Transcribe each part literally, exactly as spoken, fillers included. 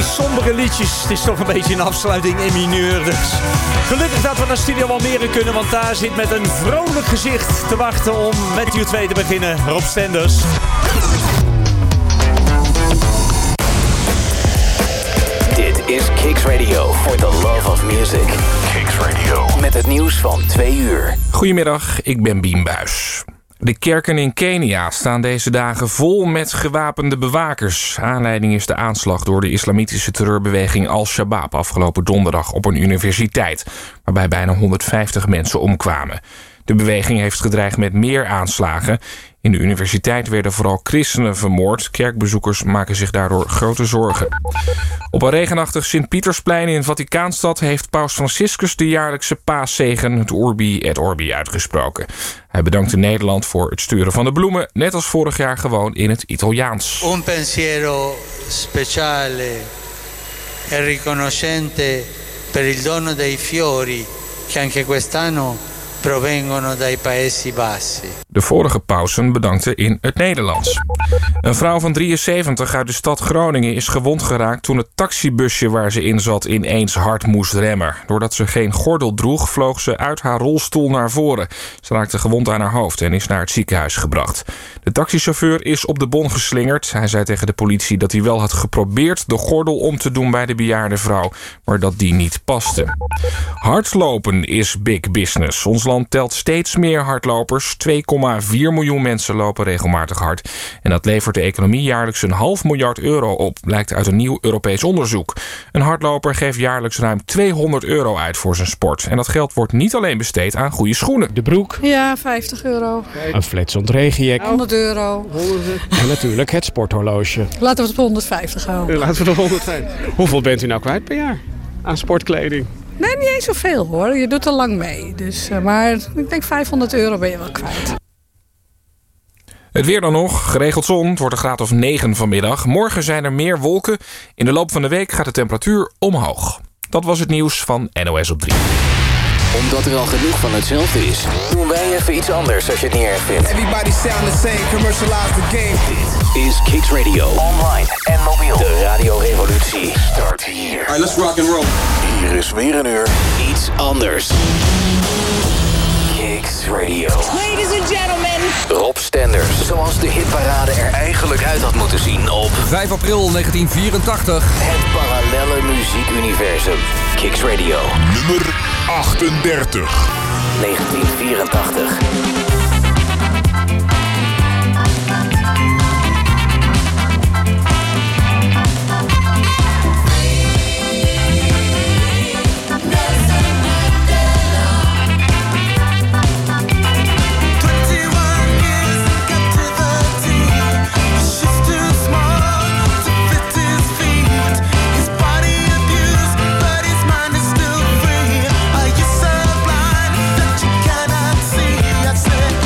die sombere liedjes. Het is toch een beetje een afsluiting in mineur. Dus gelukkig dat we naar Studio Almere kunnen, want daar zit met een vrolijk gezicht te wachten om met uur twee te beginnen. Rob Stenders. Dit is Kicks Radio for the love of music. Kicks Radio. Met het nieuws van twee uur. Goedemiddag, ik ben Bien Buijs. De kerken in Kenia staan deze dagen vol met gewapende bewakers. Aanleiding is de aanslag door de islamitische terreurbeweging Al-Shabaab afgelopen donderdag op een universiteit, waarbij bijna honderdvijftig mensen omkwamen. De beweging heeft gedreigd met meer aanslagen. In de universiteit werden vooral christenen vermoord. Kerkbezoekers maken zich daardoor grote zorgen. Op een regenachtig Sint-Pietersplein in Vaticaanstad heeft paus Franciscus de jaarlijkse paaszegen, het Urbi et Orbi, uitgesproken. Hij bedankte Nederland voor het sturen van de bloemen, net als vorig jaar gewoon in het Italiaans. Un pensiero speciale e riconoscente per il dono dei fiori che anche quest'anno provengono dai Paesi Bassi. De vorige pausen bedankte in het Nederlands. Een vrouw van drieënzeventig uit de stad Groningen is gewond geraakt toen het taxibusje waar ze in zat ineens hard moest remmen. Doordat ze geen gordel droeg, vloog ze uit haar rolstoel naar voren. Ze raakte gewond aan haar hoofd en is naar het ziekenhuis gebracht. De taxichauffeur is op de bon geslingerd. Hij zei tegen de politie dat hij wel had geprobeerd de gordel om te doen bij de bejaarde vrouw, maar dat die niet paste. Hardlopen is big business. Ons land telt steeds meer hardlopers. twee komma vier miljoen mensen lopen regelmatig hard. En dat levert de economie jaarlijks een half miljard euro op, blijkt uit een nieuw Europees onderzoek. Een hardloper geeft jaarlijks ruim tweehonderd euro uit voor zijn sport. En dat geld wordt niet alleen besteed aan goede schoenen. De broek. Ja, vijftig euro. Een fletsend regenjek. honderd euro. En natuurlijk het sporthorloge. Laten we het op honderdvijftig houden. Laten we de honderdvijftig. Hoeveel bent u nou kwijt per jaar aan sportkleding? Nee, niet eens zoveel hoor. Je doet er lang mee. Dus, uh, maar ik denk vijfhonderd euro ben je wel kwijt. Het weer dan nog. Geregeld zon. Het wordt een graad of negen vanmiddag. Morgen zijn er meer wolken. In de loop van de week gaat de temperatuur omhoog. Dat was het nieuws van N O S op drie. Omdat er al genoeg van hetzelfde is, doen wij even iets anders als je het niet erg vindt. Everybody sound the same, commercialize the game. Dit is Kicks Radio. Online en mobiel. De radiorevolutie start hier. Alright, let's rock and roll. Hier is weer een uur iets anders. Kicks Radio. Ladies and gentlemen. Rob Stenders. Zoals de hitparade er eigenlijk uit had moeten zien op vijf april negentien vierentachtig. Het parallelle muziekuniversum. Kicks Radio. Nummer achtendertig. negentien vierentachtig. Are you so blind that you cannot see? I said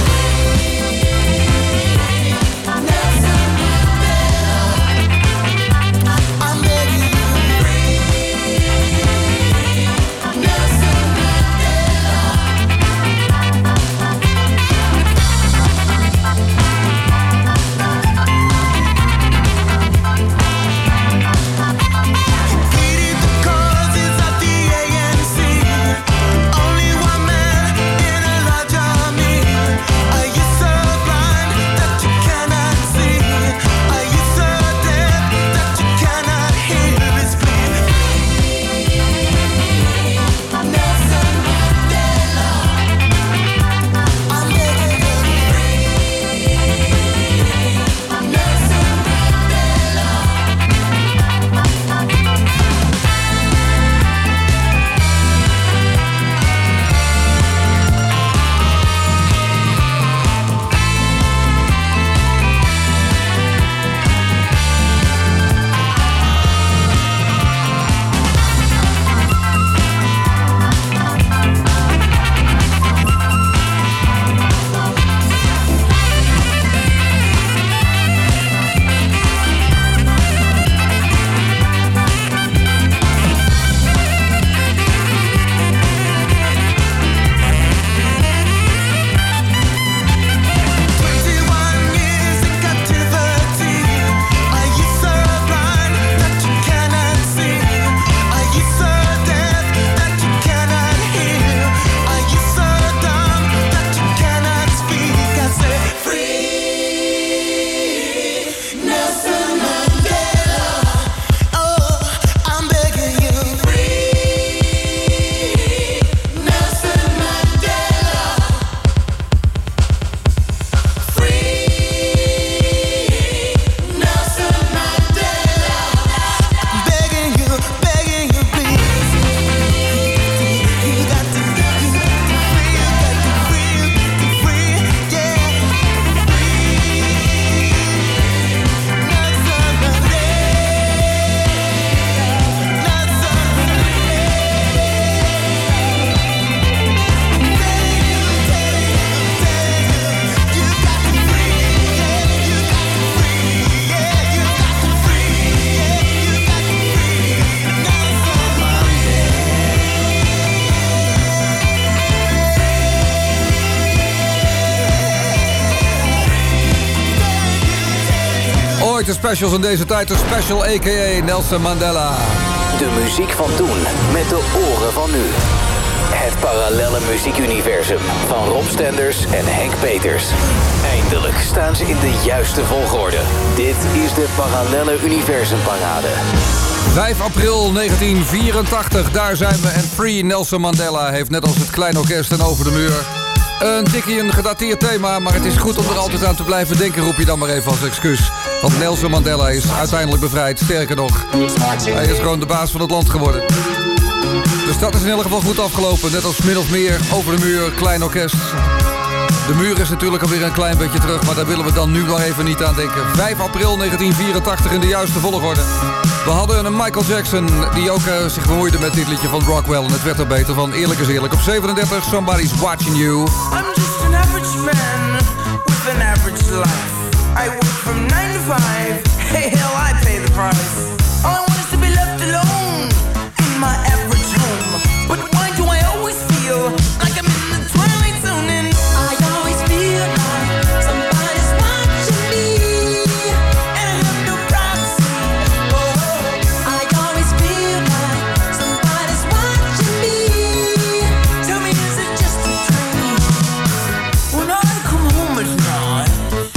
specials in deze tijd. De special a k a. Nelson Mandela. De muziek van toen met de oren van nu. Het parallelle muziekuniversum van Rob Stenders en Henk Peters. Eindelijk staan ze in de juiste volgorde. Dit is de Parallelle Universumparade. vijf april negentien vierentachtig, daar zijn we. En Free Nelson Mandela heeft net als het Klein Orkest en Over de Muur een tikkie een gedateerd thema, maar het is goed om er altijd aan te blijven denken, roep je dan maar even als excuus. Want Nelson Mandela is uiteindelijk bevrijd, sterker nog. Hij is gewoon de baas van het land geworden. Dus dat is in ieder geval goed afgelopen, net als min of meer Over de Muur, Klein Orkest. De muur is natuurlijk alweer een klein beetje terug, maar daar willen we dan nu nog even niet aan denken. vijf april negentien vierentachtig in de juiste volgorde. We hadden een Michael Jackson die ook uh, zich bemoeide met dit liedje van Rockwell. En het werd er beter van, eerlijk is eerlijk. Op zevenendertig, Somebody's Watching You. I'm just an average man with an average life. I work from nine to five. Hey, hell, I pay the price. All I want is to be left alone in my average home. But why do I always feel like I'm in the twilight zone? And I always feel like somebody's watching me, and I have no privacy. Oh, I always feel like somebody's watching me. Tell me, is it just a dream? When I come home at night,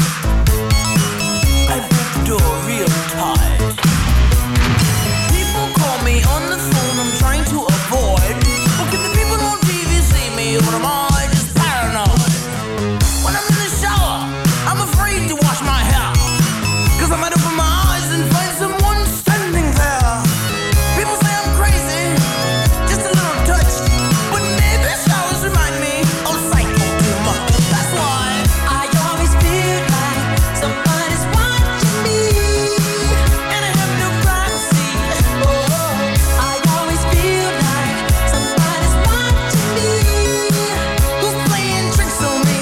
I break the door real tight. People call me on the phone, I'm trying to avoid. But can the people on T V see me, or am I just paranoid? When I'm in the shower, I'm afraid to wash my hair, cause I might open my eyes and find someone standing there. People say I'm crazy, just a little touched, but maybe showers remind me of psycho too much. That's why I always feel like somebody's watching me, and I have no privacy. Oh, I always feel like somebody's watching me, who's playing tricks on me.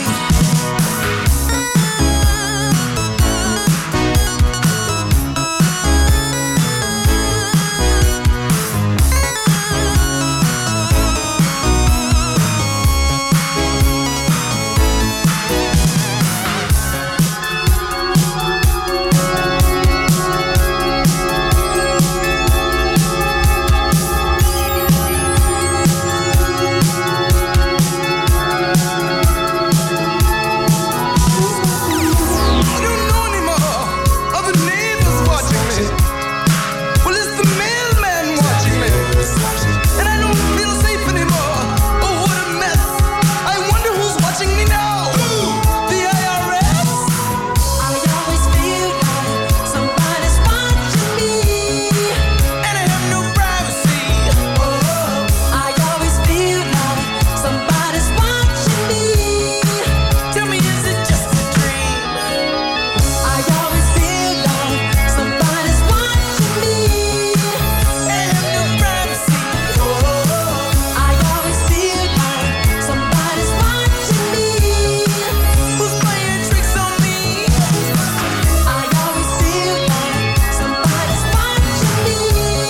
I don't know anymore. Are the neighbors watching me? Well, is the mailman watching me? And I don't feel safe anymore. Oh, what a mess. I wonder who's watching me now. The I R S? I always feel like somebody's watching me, and I have no privacy. Oh, I always feel like somebody's watching me. Tell me, is it just a dream? I always feel like somebody's watching me, and I have no privacy. Oh, I always feel like somebody's watching me, who's playing tricks on me. I always feel like somebody's watching me.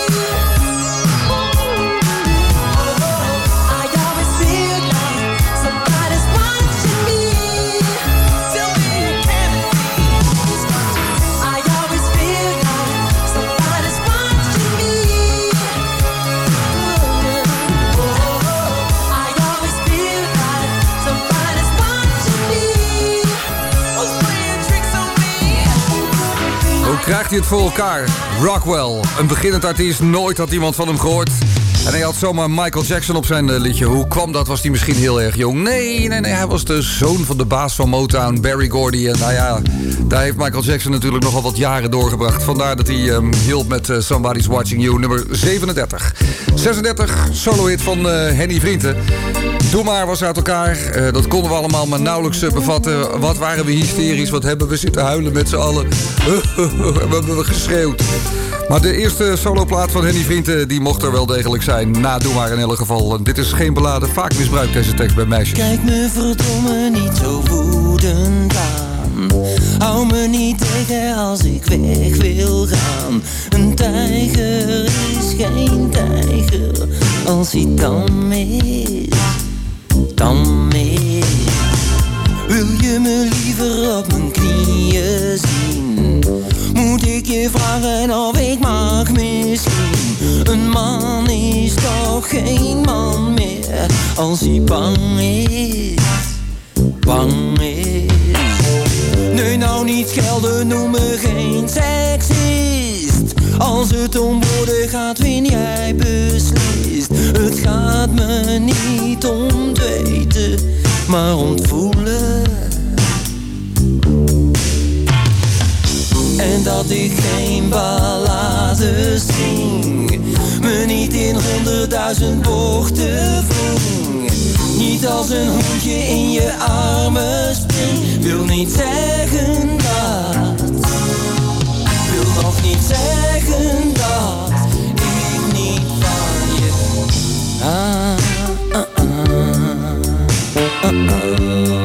I always feel like somebody's watching me. Tell me, can it be? I always feel like somebody's watching me. I always feel like somebody's watching me, who's playing tricks on me. Hoe krijgt hij het voor elkaar? Rockwell, een beginnend artiest, nooit had iemand van hem gehoord. En hij had zomaar Michael Jackson op zijn eh, liedje. Hoe kwam dat? Was hij misschien heel erg jong? Nee, nee, nee, hij was de zoon van de baas van Motown, Berry Gordy. En nou ja, daar heeft Michael Jackson natuurlijk nogal wat jaren doorgebracht. Vandaar dat hij um, hielp met uh, Somebody's Watching You, nummer zevenendertig. zesendertig, solo-hit van uh, Henny Vrienden. Doe maar was uit elkaar. Uh, dat konden we allemaal maar nauwelijks uh, bevatten. Wat waren we hysterisch, wat hebben we zitten huilen met z'n allen. We hebben geschreeuwd. Maar de eerste soloplaat van Henny Vrienden, die mocht er wel degelijk zijn. Na Doe maar in elk geval. Dit is geen ballade. Vaak misbruikt deze tekst bij meisjes. Kijk me verdomme niet zo woedend aan. Hou me niet tegen als ik weg wil gaan. Een tijger is geen tijger als hij dan mis, dan mis. Wil je me liever op mijn knieën zien? Moet ik ik je vragen of ik mag misschien. Een man is toch geen man meer als hij bang is, bang is. Nee, nou niet schelden, noem me geen seksist. Als het om woorden gaat, vind jij beslist. Het gaat me niet om het weten, maar om het voelen. En dat ik geen ballades zing, me niet in honderdduizend bochten ving. Niet als een hondje in je armen spring. Wil niet zeggen dat, wil nog niet zeggen dat ik niet van je ah, ah, ah, ah, ah.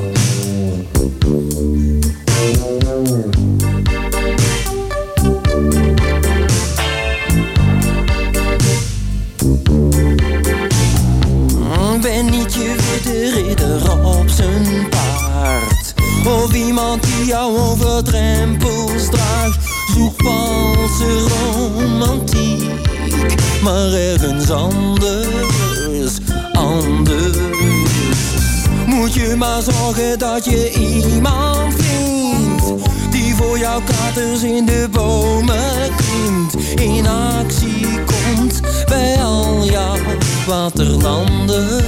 Ben niet je witte ridder op zijn paard, of iemand die jou over drempels draagt. Zoek valse romantiek, maar ergens anders, anders. Moet je maar zorgen dat je iemand vindt die voor jouw katers in de bomen klimt, in actie komt bij al jouw waterlanders.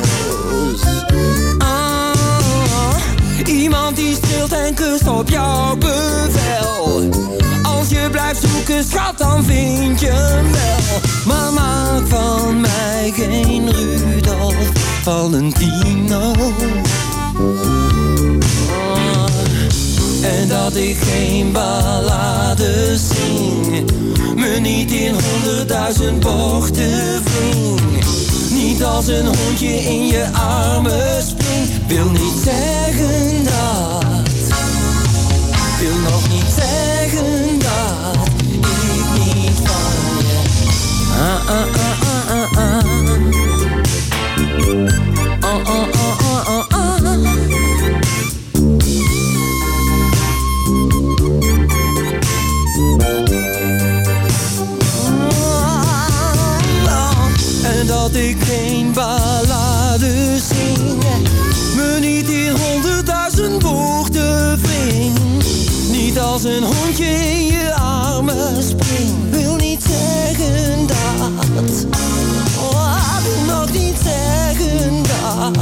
Ah, iemand die streelt en kust op jouw bevel. Als je blijft zoeken, schat, dan vind je hem wel. Maar maak van mij geen Rudolf Valentino. Ah, en dat ik geen ballades zing, me niet in honderdduizend bochten ving. Niet als een hondje in je armen spring. Wil niet zeggen dat, wil nog niet zeggen dat ik niet van je ah ah ah ah ah ah ah ah ah ah ah. En dat ik geen ballades zing, me niet in honderdduizend woorden ving. Niet als een hondje in je armen spring. Wil niet zeggen dat, oh, wil nog niet zeggen dat,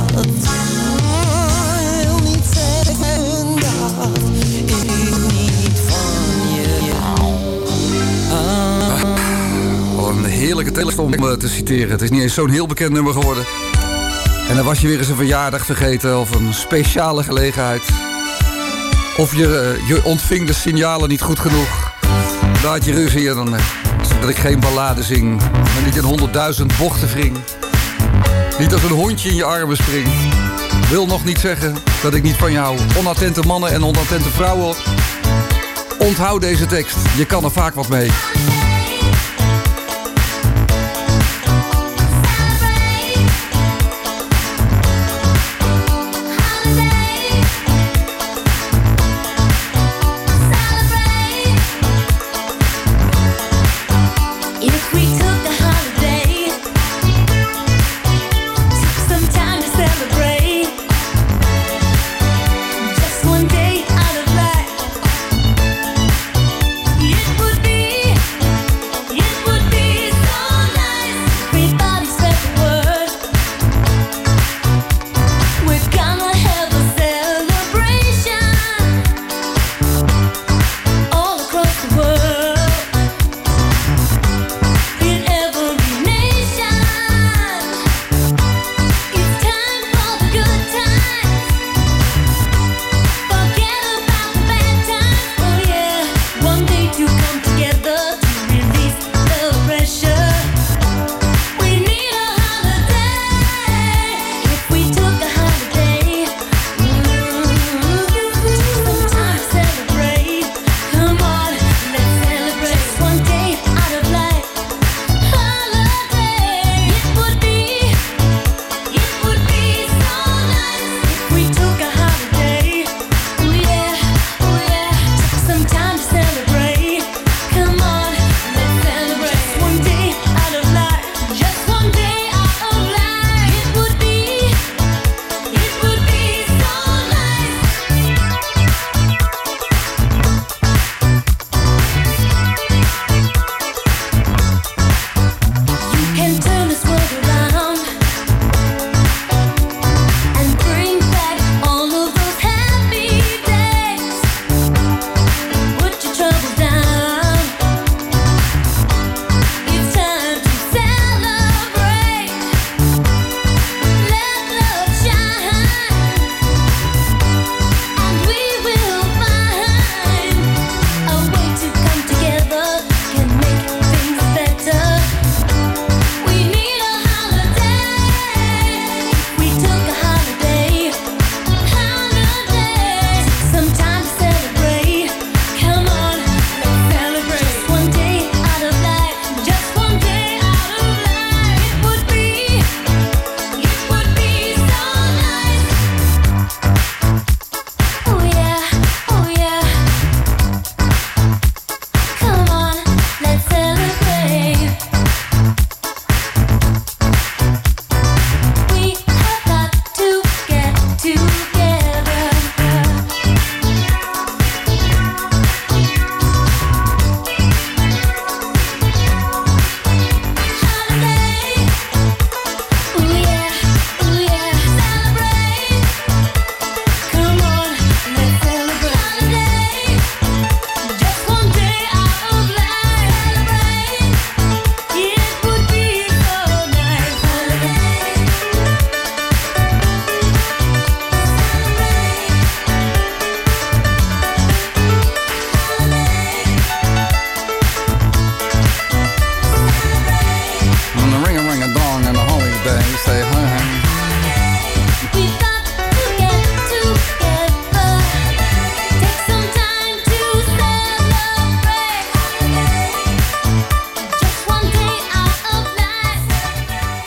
oh, wil niet zeggen dat ik niet van je hou. Ah. Wat een heerlijke tekst om te citeren. Het is niet eens zo'n heel bekend nummer geworden. En dan was je weer eens een verjaardag vergeten of een speciale gelegenheid. Of je, uh, je ontving de signalen niet goed genoeg. Dan had je ruzie en dan uh, dat ik geen ballade zing. Maar niet in honderdduizend bochten wring. Niet als een hondje in je armen spring. Wil nog niet zeggen dat ik niet van je hou. Onattente mannen en onattente vrouwen. Onthoud deze tekst, je kan er vaak wat mee. One day out of life, it would be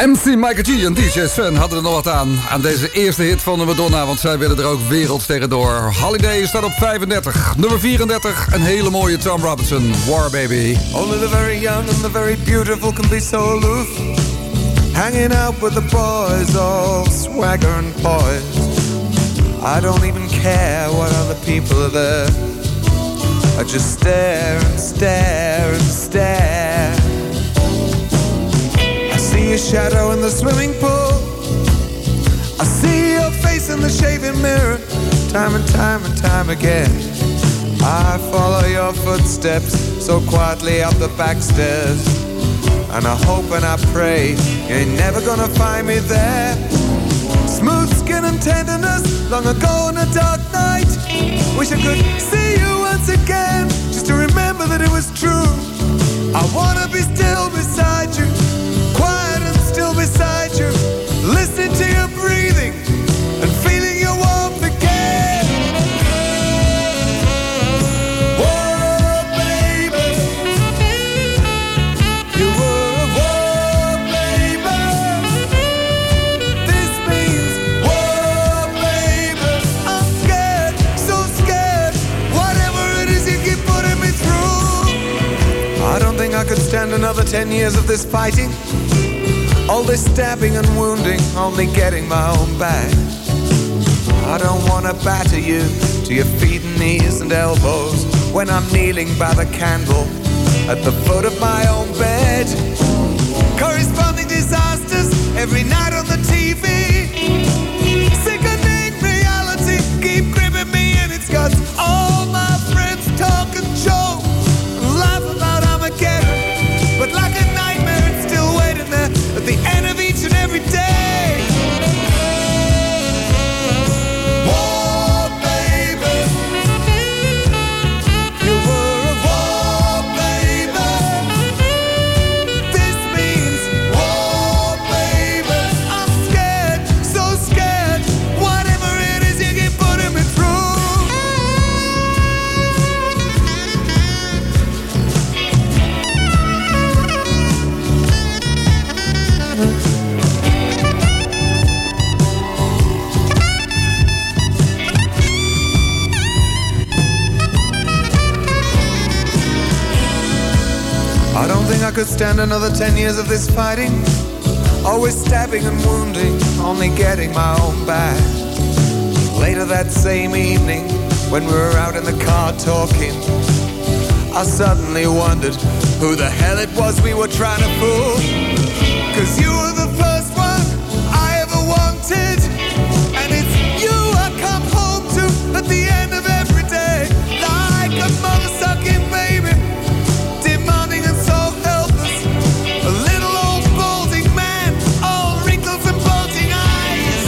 M C Michael G en D J Sven hadden er nog wat aan. Aan deze eerste hit van de Madonna, want zij willen er ook wereldsterren door. Holiday staat op vijfendertig. Nummer vierendertig, een hele mooie Tom Robinson, War Baby. Only the very young and the very beautiful can be so aloof. Hanging out with the boys, all swagger and poise. I don't even care what other people are there. I just stare and stare and stare. I see your shadow in the swimming pool. I see your face in the shaving mirror. Time and time and time again. I follow your footsteps so quietly up the back stairs. And I hope and I pray you ain't never gonna find me there. Smooth skin and tenderness, long ago on a dark night. Wish I could see you once again, just to remember that it was true. I wanna be still beside you, quiet and still beside you, listening to your breathing and feeling your warmth again. Whoa, baby, you were a whoa, baby. This means whoa, baby. I'm scared, so scared. Whatever it is you keep putting me through. I don't think I could stand another ten years of this fighting. All this stabbing and wounding, only getting my own back. I don't wanna batter you to your feet and knees and elbows when I'm kneeling by the candle at the foot of my own bed. Corresponding disasters every night on the T V. Sickening reality keep gripping me in its guts. All my friends talk and joke and laugh about Armageddon, but like a nightmare it's still waiting there at the end of each and every day. War baby, you were a war baby. This means war baby. I'm scared, so scared. Whatever it is you keep putting me through. I don't think I could stand another ten years of this fighting. Always stabbing and wounding, only getting my own back. Later that same evening, when we were out in the car talking, I suddenly wondered who the hell it was we were trying to fool. Cause you were the first one I ever wanted, and it's you I come home to at the end of every day. Like a mother-sucking baby, demanding and so helpless. A little old balding man, all wrinkles and bulging eyes.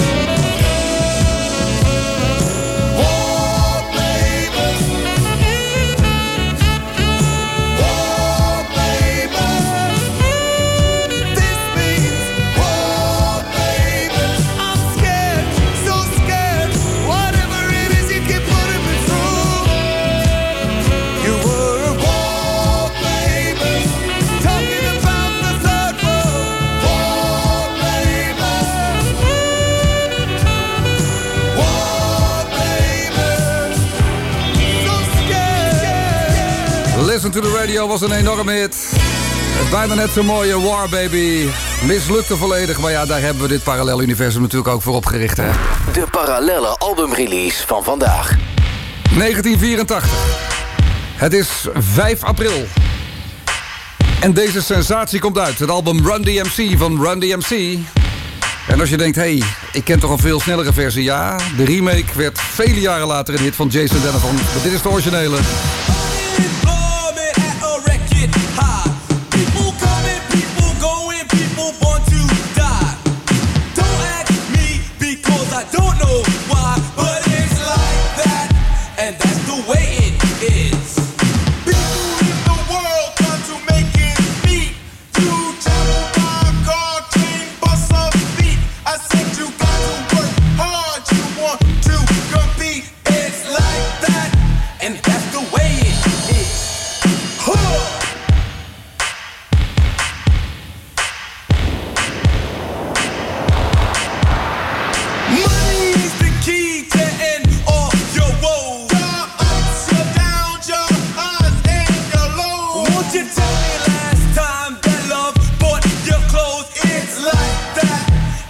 War baby, war baby. This means war baby. I'm scared, so scared. Whatever it is you keep putting me through. You were a war baby, talking about the third world. War baby, war baby, so scared. Listen to the Radio was een enorme hit. Bijna net zo'n mooie War Baby. Mislukte volledig, maar ja, daar hebben we dit parallel universum natuurlijk ook voor opgericht, hè. De parallelle albumrelease van vandaag. negentien vierentachtig. Het is vijf april. En deze sensatie komt uit. Het album Run D M C van Run D M C. En als je denkt, hé, hey, ik ken toch een veel snellere versie. Ja, de remake werd vele jaren later een hit van Jason Donovan. Maar dit is de originele. And that's the way it is.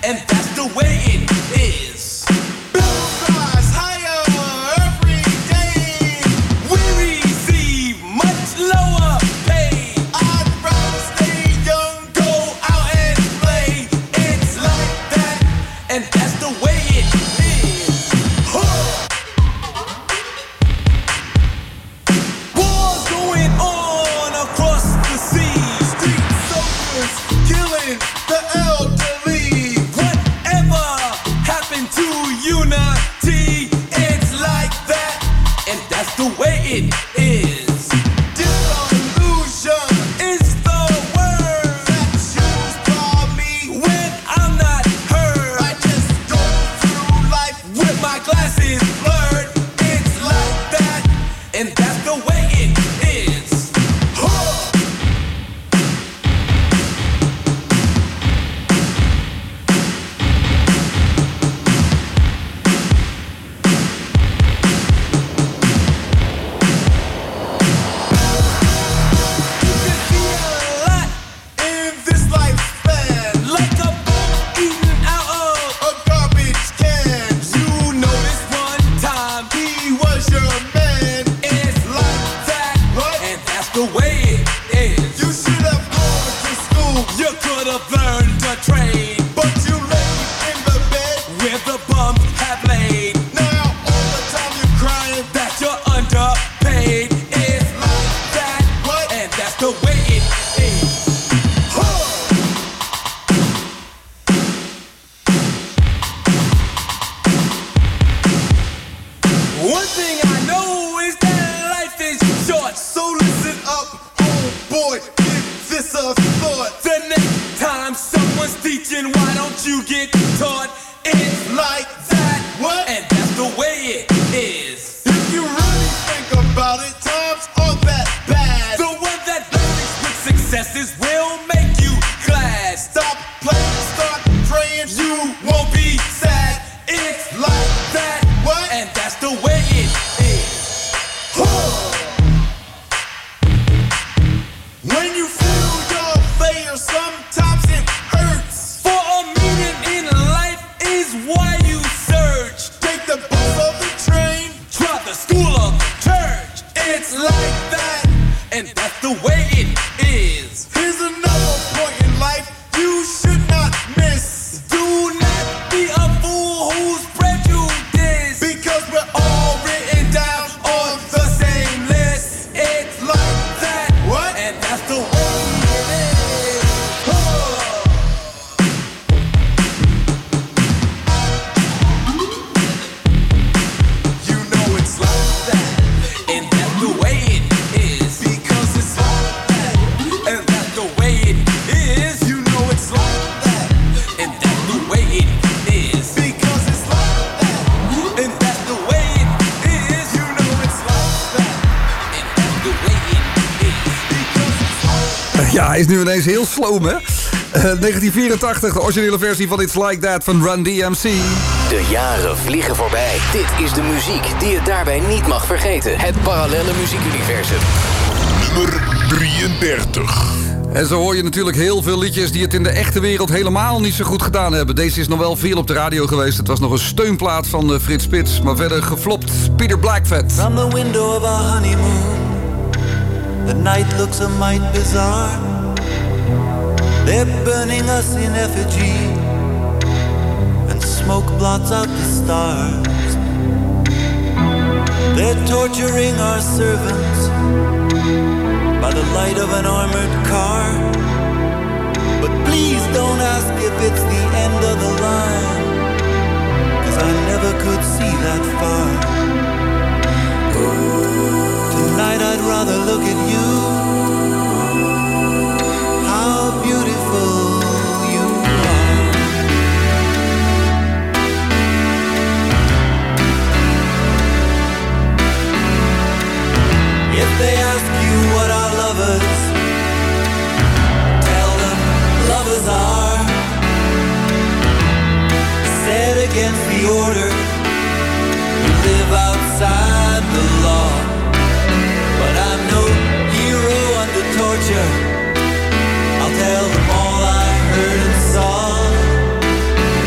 and that's the way it is. Bills rise higher every day. We receive much lower pay. I'd rather stay young, go out and play. It's like that, and that's the way it is. Huh. Wars going on across the sea. Street soldiers killing the elderly. Whatever happened to unity? It's like that, and that's the way it is. Disillusion is the word that used by me when I'm not heard. I just go through life with my glasses blurred. It's like that, and that's the way it is. Huh. You can see a lot in this lifespan, like a bug eaten out of a garbage can. You noticed one time he was your man. It's like that, and that's the way it is. You should have gone to school. You could have learned a trade, but you laid in the bed where the bums have laid. Now all the time you're crying that you're underpaid. It's like that, and that's the way it is. Huh. One thing I know is that life is short, so listen up, oh boy, give this a thought. The next time someone's teaching, why don't you get taught? It's like that, what? And that's the way it is. If you really think about it, times aren't that bad. The one that brings with successes will make you glad. Stop playing, start praying, you won't be sad. It's like that, what? And that's the way it is. Huh. When you feel your failure, sometimes it hurts. For a meaning in life is why you search. Take the bus or the train, try the school or the church. It's like that, and that's the way it is. Here's another point in life you should not miss. Do not be a fool who's prejudiced, because we're all written down on the same list. It's like that, what? And that's the way it is. Huh. You know it's like that, and that's the way it is. Because it's like that, and that's the way it is. You know it's like that, and that's the way it is. Because it's like that, and that's the way it is. You know it's like that, and that's the way it is. Because it's like Ja, hij is nu ineens heel sloom, hè? Uh, negentien vierentachtig, de originele versie van It's Like That van Run D M C. De jaren vliegen voorbij. Dit is de muziek die je daarbij niet mag vergeten. Het parallelle muziekuniversum. Nummer drieëndertig. En zo hoor je natuurlijk heel veel liedjes die het in de echte wereld helemaal niet zo goed gedaan hebben. Deze is nog wel veel op de radio geweest. Het was nog een steunplaat van uh, Frits Spits, maar verder geflopt. Peter Blackfett. From the window of our honeymoon, the night looks a mite bizarre. They're burning us in effigy, and smoke blots out the stars. They're torturing our servants by the light of an armored car. But please don't ask if it's the end of the line, 'cause I never could see that far. Tonight I'd rather look at you, how beautiful you are. If they ask you what our lovers, tell them lovers are set against the order, live outside the law. But I'm no hero under torture, I'll tell them all I heard and saw.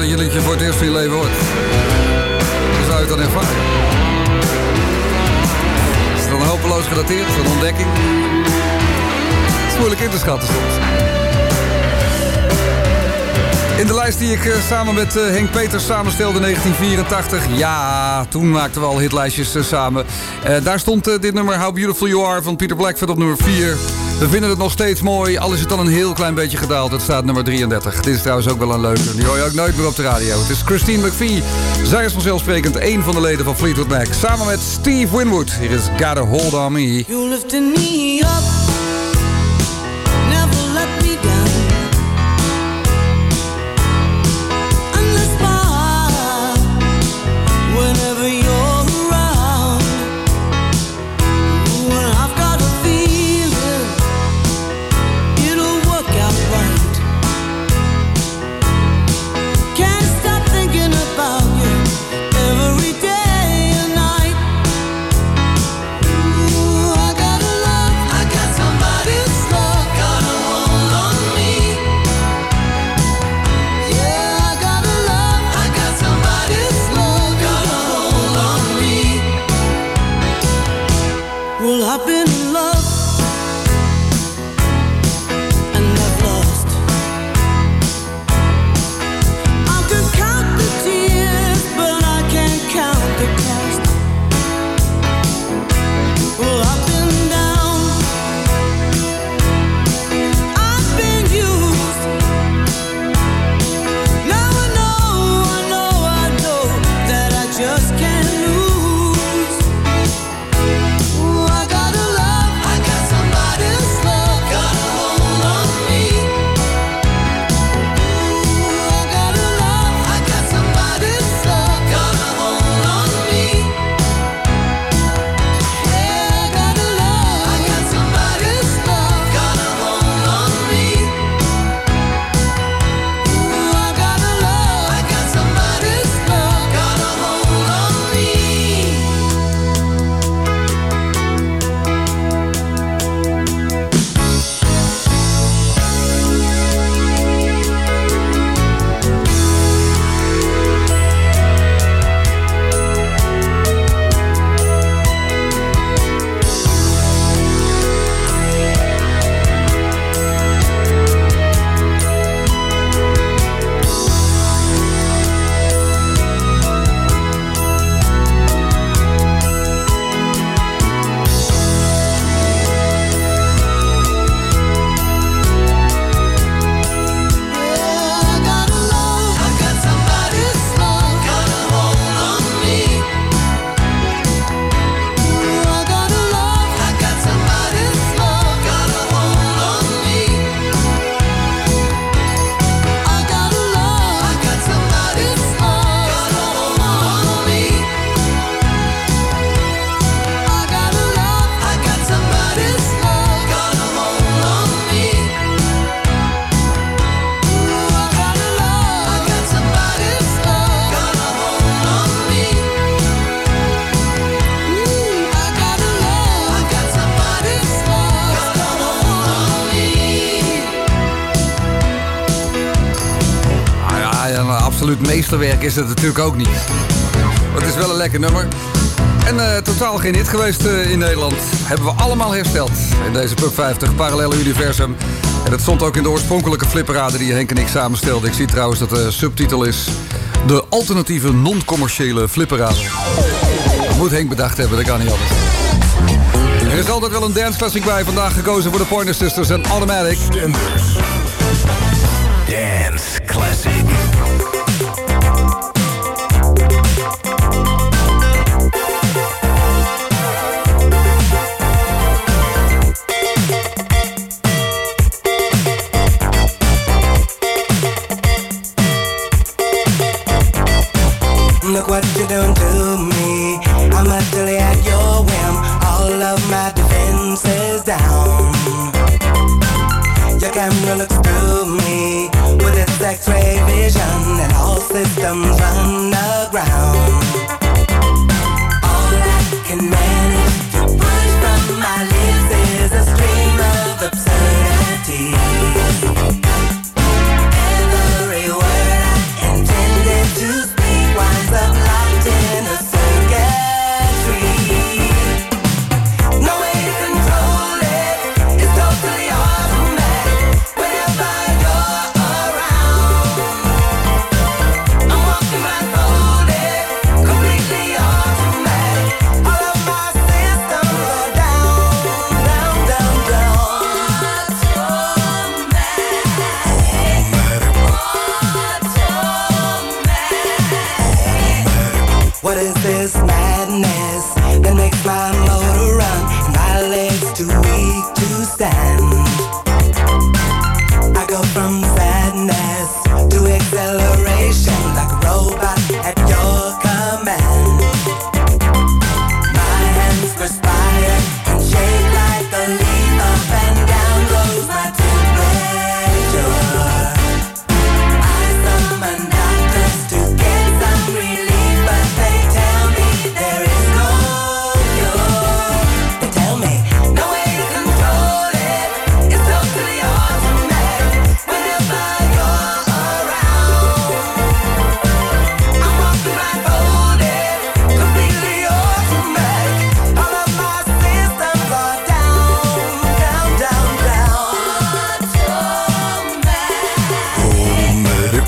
je liedje voor het eerst in je leven hoort. Hoe zou je het dan ervaren? Is het dan hopeloos gedateerd? Is het een ontdekking? Het is moeilijk in te schatten soms. In de lijst die ik uh, samen met uh, Henk Peters samenstelde in negentien vierentachtig. Ja, toen maakten we al hitlijstjes uh, samen. Uh, daar stond uh, dit nummer How Beautiful You Are van Peter Blackford op nummer vier. We vinden het nog steeds mooi, al is het dan een heel klein beetje gedaald. Het staat nummer drieëndertig. Dit is trouwens ook wel een leuke. Die hoor je ook nooit meer op de radio. Het is Christine McVie. Zij is vanzelfsprekend één van de leden van Fleetwood Mac. Samen met Steve Winwood. Hier is Got a Hold on Me. You lifted me up, never let me down. Whenever you're around, when I've got a feeling it'll work out right. Can't stop thinking about you every day and night. Ooh, I got a love, I got somebody's love, got a hold on me. Yeah, I got a love, I got somebody's love, got a hold on me. Well, I've been in love and I've lost. I can count the tears, but I can't count the cost. Well, I've been down, I've been used. Now I know, I know, I know that I just can't lose. Ooh, I got a love, I got somebody's love, got a hold on me. Ooh, I got a love, I got somebody's love, got a hold on me. Yeah, I got a love, I got somebody's love, got a hold on me. Ooh, I got a love, I got somebody's love, got a hold on me. I got a love, I got somebody's love, got a hold on me. Ooh, I got a love, I got somebody's love, got a hold on me. I got a love, I got somebody's love, got a hold on me. I got a love, I got somebody's love, got a hold on me. Ooh, I got a love, I got somebody's love, got a hold on me. Ooh, I got a love, I got somebody's love, got a hold on me. Ah ja, ja, een absoluut meesterwerk is het natuurlijk ook niet. Maar het is wel een lekker nummer. En eh, totaal geen hit geweest eh, in Nederland. Hebben we allemaal hersteld in deze Pub vijftig Parallelle Universum. En dat stond ook in de oorspronkelijke flipperade die Henk en ik samenstelden. Ik zie trouwens dat de subtitel is De alternatieve non-commerciële flipperade. Dat moet Henk bedacht hebben, dat kan niet anders. Er is altijd wel een dance classic bij. Vandaag gekozen voor de Pointer Sisters en Automatic. Dance Classic. Look what you done to me. I'm utterly at your whim. All of my defenses down. Your camera looks through me with its X-ray vision, and all systems run aground. All I can manage to push from my lips is a stream of absurdity. Every word I intended What is this madness that makes my motor run and my legs too weak to stand? I go from sadness to acceleration like a robot at your command. My hands perspire and shake like a leaf. Up and down goes my temperature. I summon doctors to get some relief, but they tell me there is no cure. They tell me no way to control it. It's totally automatic whenever you're around. I'm walking blindfolded, completely automatic. All of my systems are down, down, down, down. Automatic.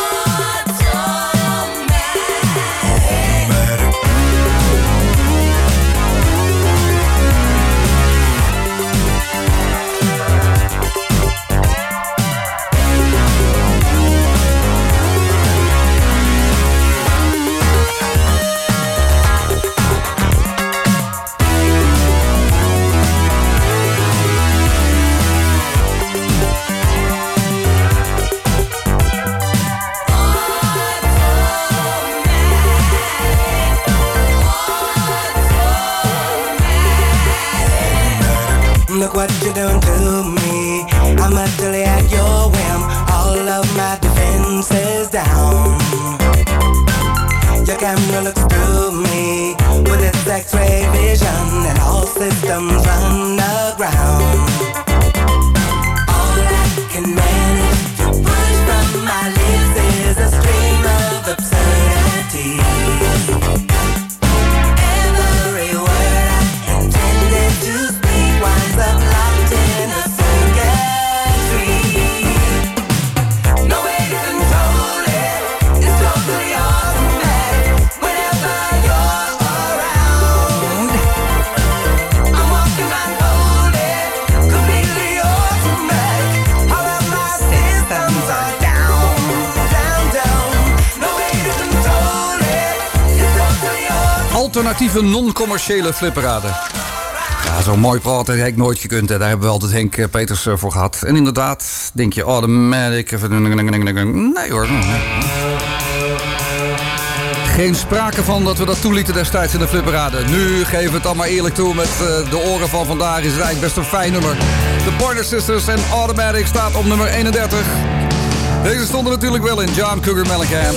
Look what you're doing to me. I'm utterly at your whim. All of my defenses down. Your camera looks through me with its X-ray vision, and all systems run aground. All I can manage to push from my lips is a stream of absurdity. Every word I intended to speak winds up locked in a circuitry. No way to control it. It's totally automatic whenever you're around. I'm walking blindfolded, completely automatic. All of my systems are down, down, down. No way to control it. It's totally automatic. Alternatieve non-commerciële flipperade. Ja, zo mooi praten heb ik nooit gekund. Hè. Daar hebben we altijd Henk Peters voor gehad. En inderdaad, denk je, automatic. Nee hoor. Geen sprake van dat we dat toelieten destijds in de flipperade. Nu geven we het allemaal eerlijk toe met uh, de oren van vandaag. Is het eigenlijk best een fijn nummer. De Pointer Sisters en Automatic staat op nummer eenendertig. Deze stonden natuurlijk wel in John Cougar Mellencamp.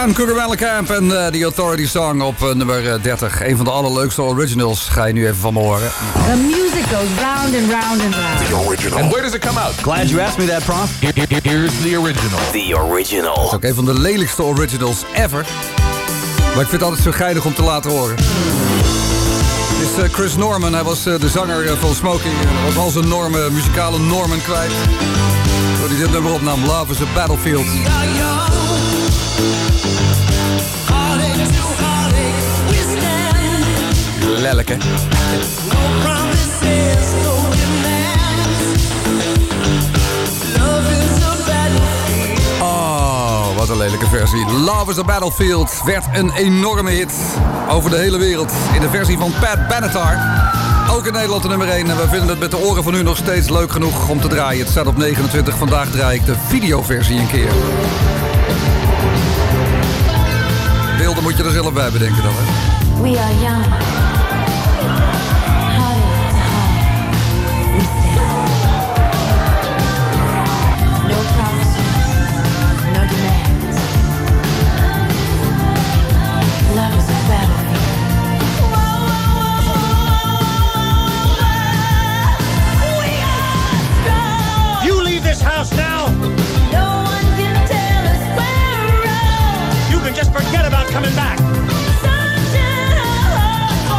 gedaan. Cougar Mellencamp en uh, The Authority Song op uh, nummer dertig. Een van de allerleukste originals. Ga je nu even van me horen. The music goes round and round and round. The original. And where does it come out? Glad you asked me that, Prof. Here, here, here's the original. The original. Dat is ook een van de lelijkste originals ever. Maar ik vind het altijd zo geinig om te laten horen. Het is uh, Chris Norman. Hij was uh, de zanger uh, van Smokey. Hij was al zijn normen, muzikale normen kwijt. Door die dit nummer opnam. Love is a Battlefield. Lelijk, hè? Oh, wat een lelijke versie. Love is a Battlefield werd een enorme hit over de hele wereld. In de versie van Pat Benatar. Ook in Nederland de nummer één. En we vinden het met de oren van u nog steeds leuk genoeg om te draaien. Het staat op negenentwintig. Vandaag draai ik de videoversie een keer. Beelden moet je er zelf bij bedenken dan, hè? We are young. House now. No one can tell us where we're wrong. You can just forget about coming back.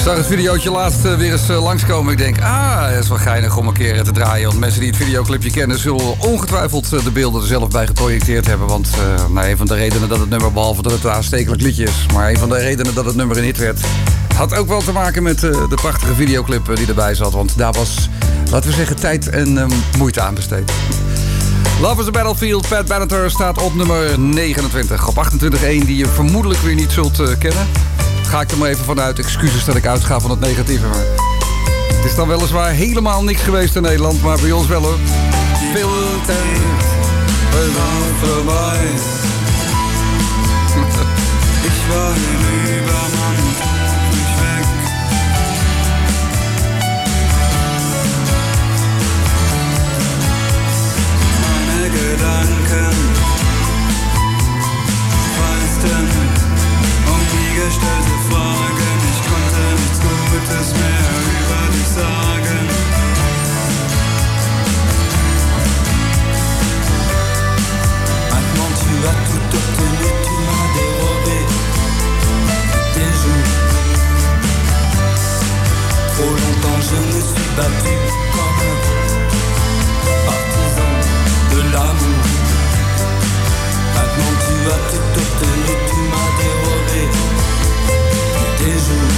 Ik zag het videootje laatst uh, weer eens uh, langskomen. Ik denk, ah, dat is wel geinig om een keer uh, te draaien. Want mensen die het videoclipje kennen... zullen ongetwijfeld uh, de beelden er zelf bij geprojecteerd hebben. Want uh, nou, een van de redenen dat het nummer... behalve dat het een aanstekelijk liedje is... maar een van de redenen dat het nummer een hit werd... had ook wel te maken met uh, de prachtige videoclip uh, die erbij zat. Want daar was, laten we zeggen, tijd en uh, moeite aan besteed. Love is a Battlefield, Pat Benatar staat op nummer negenentwintig. Op achtentwintig één die je vermoedelijk weer niet zult uh, kennen. Ga ik er maar even vanuit. Excuses dat ik uitga van het negatieve. Maar het is dan weliswaar helemaal niks geweest in Nederland, maar bij ons wel hoor. Veel tijd voorbij. Ich war hinüber, man mich weg. Meine Gedanken kreisten um die gestellte Fragen. Ich konnte nichts Gutes mehr über dich sagen. Maintenant tu as tout obtenu, tu m'as dérobé tes jours. Trop longtemps je me suis battu comme un partisan de l'amour. Maintenant tu as tout obtenu, tu m'as dérobé tes jours.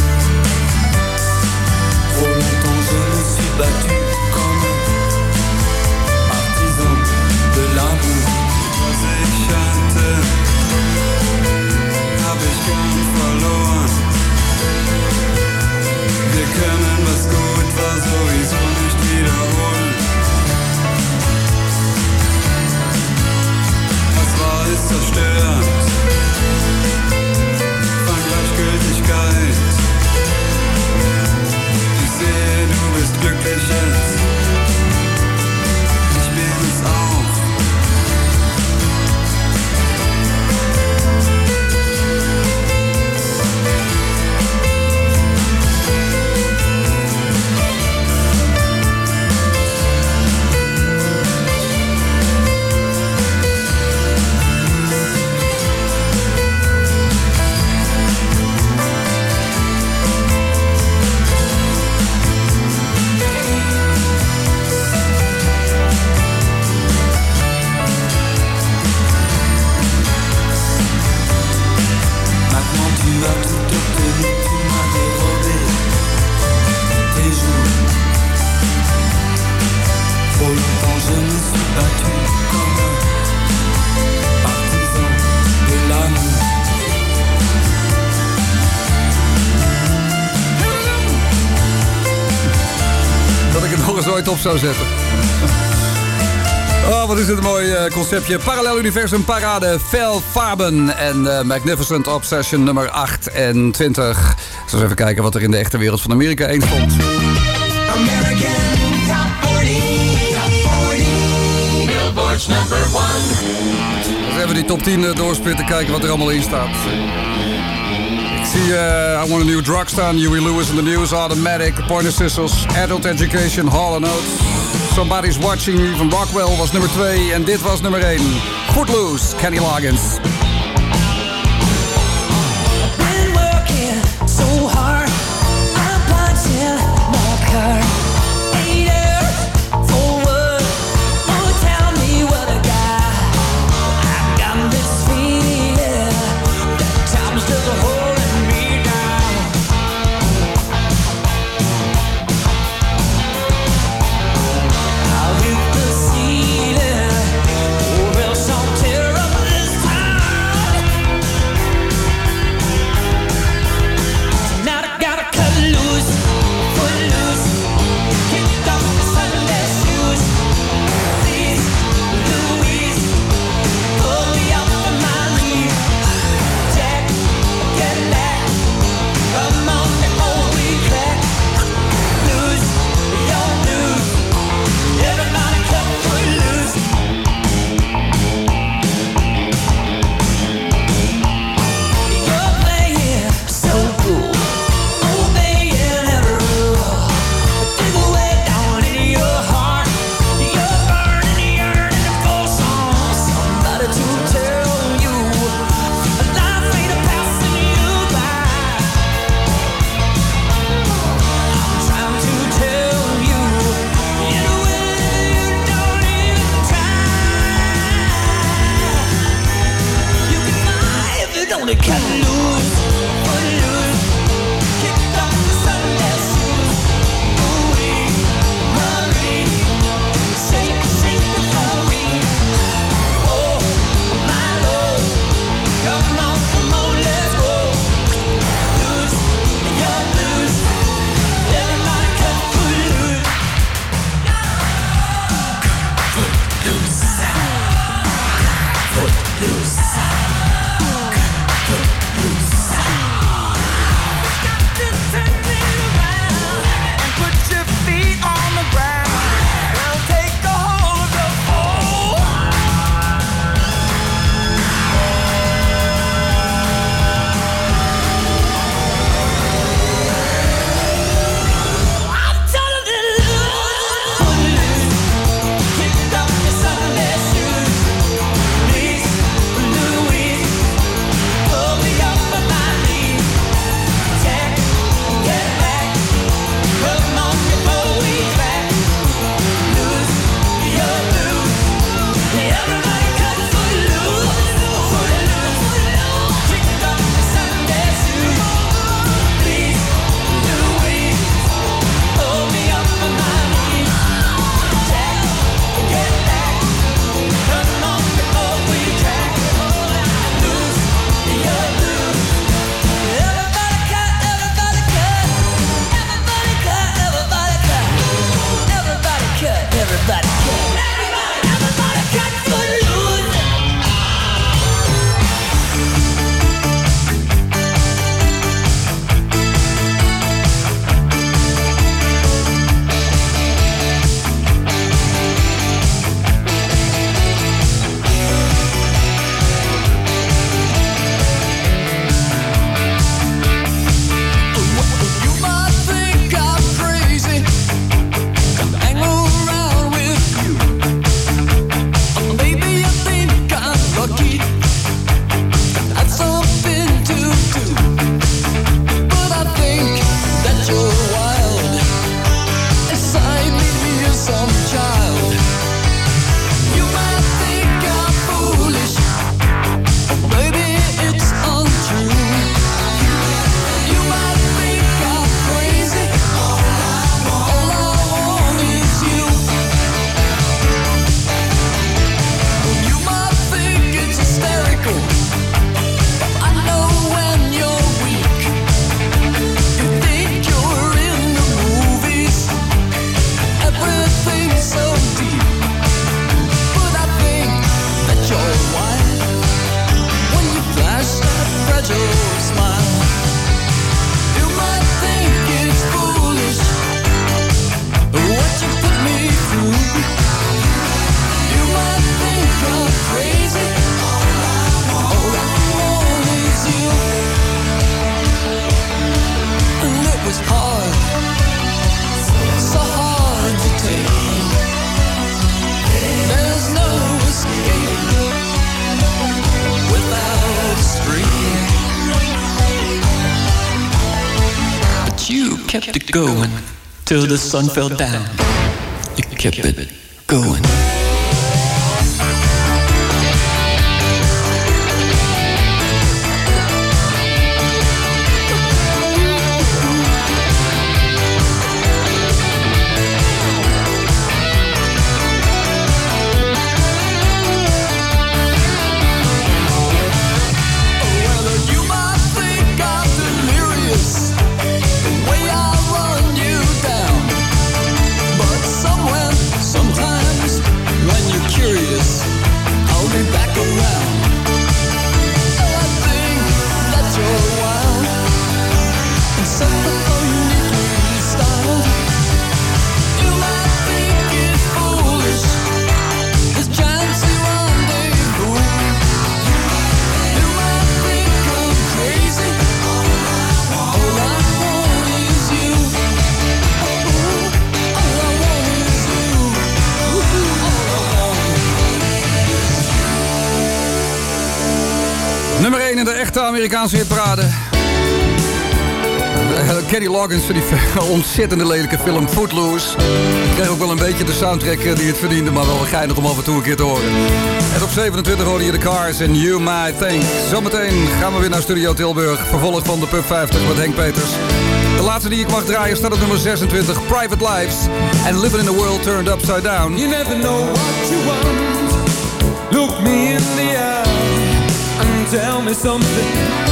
Trop longtemps je me suis battu comme un partisan de l'amour. Was ich hatte, hab ich gern verloren. Wir können, was gut war, sowieso nicht wiederholen. Was war, ist zerstört von Gleichgültigkeit. Ich sehe, du bist glücklich jetzt. Ich bin es auch. Op zou zetten. Oh, wat is dit een mooi uh, conceptje. Parallel Universum Parade, Fel Faben en uh, Magnificent Obsession nummer achtentwintig. Zullen we even kijken wat er in de echte wereld van Amerika één stond. American Top veertig, Top veertig, Billboard's number one. Dus even die top tien uh, doorspitten, kijken wat er allemaal in staat. Ik zie uh, I Want a New Drug staan, Huey Lewis in the News, Automatic, Pointer Sisters, Adult Education, Hall and Oates. Somebody's Watching Me van Rockwell was nummer twee en dit was nummer één. Footloose, Kenny Loggins. Been working so hard, I'm punching my card. Eight hours for what? Oh, tell me what I got. I got this feeling that time's still holding me down. I'll hit the ceiling, or else I'll tear up this town. was hard, so hard to take. There's no escape without a stream. But you kept it going till the sun fell down. You kept it going. Nummer één in de echte Amerikaanse hitparade. Kenny Loggins voor die ontzettende lelijke film Footloose. Ik kreeg ook wel een beetje de soundtrack die het verdiende, maar wel geinig om af en toe een keer te horen. En op zevenentwintig hoorde je de Cars en You Might Think. Zometeen gaan we weer naar Studio Tilburg, vervolg van de Pub vijftig met Henk Peters. De laatste die ik mag draaien staat op nummer zesentwintig, Private Lives. And Living in a World Turned Upside Down. You never know what you want. Look me in the eye and tell me something